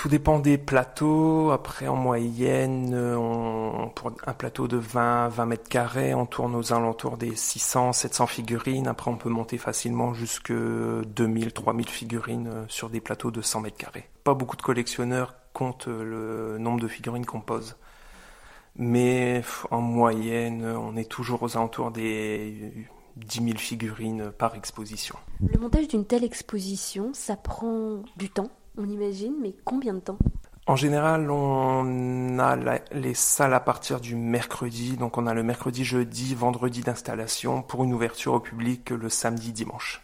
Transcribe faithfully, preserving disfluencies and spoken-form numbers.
tout dépend des plateaux. Après, en moyenne, on, pour un plateau de vingt, vingt mètres carrés, on tourne aux alentours des six cents, sept cents figurines. Après, on peut monter facilement jusque deux mille, trois mille figurines sur des plateaux de cent mètres carrés. Pas beaucoup de collectionneurs comptent le nombre de figurines qu'on pose. Mais en moyenne, on est toujours aux alentours des dix mille figurines par exposition. Le montage d'une telle exposition, ça prend du temps, on imagine, mais combien de temps ? En général, on a la, les salles à partir du mercredi. Donc on a le mercredi, jeudi, vendredi d'installation pour une ouverture au public le samedi, dimanche.